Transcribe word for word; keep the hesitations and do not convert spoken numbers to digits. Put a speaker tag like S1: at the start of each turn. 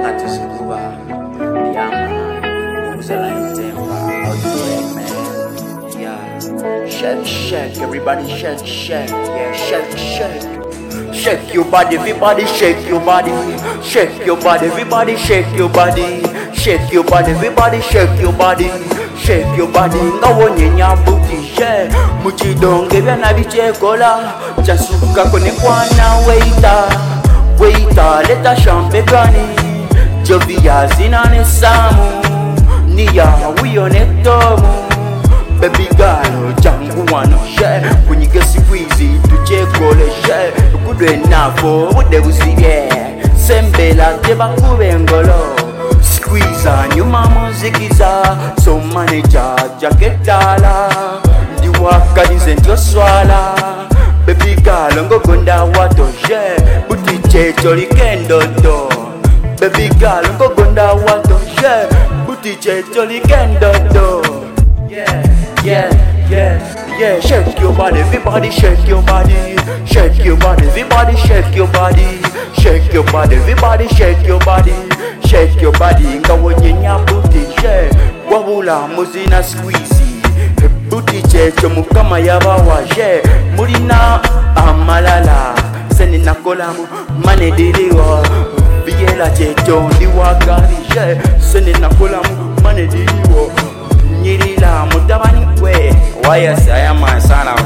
S1: Ngati sikuba Yama Uzela Ntemba How you doing, man? Yeah. Shake, shake, everybody shake, shake. Yeah, shake, shake. Shake your body, everybody shake your body. Shake your body, everybody shake your body. Shake your body, everybody shake your body. Shake your body, ngawonye nyabuti. Yeah, muchidonge byana bichekola. Chasuka kone kwana waiter. Waiter, leta champagne. Jovia zinane samu. Niya wiyone tomu. Baby girl, jangu wano share. When you get squeezy, to check all the share. Good enough for what they will see. Sembela teba kubengolo. Squeeze on your mama zikiza. So manager, jacket dala. Di waka dizento swala. Baby girl, ngo gonda wato share. Buti checholi kendo do. Baby girl, ngo gonda wato share. Buti checholi kendo do. Yeah. Yeah, yeah, yeah, shake your body, everybody shake your body. Shake your body, everybody shake your body. Shake your body, everybody shake your body. Shake your body, ngawonye nyabuti, shake. Wabula muzina squeezy. Buti checho mukama yabawa, shake. Murina amalala. Seni nakolamu, mane diriwa. Biyela checho ndiwakari, shake. Seni nakolamu, mane diriwa. Nyirila mutabani we.
S2: Why yes, I am my son.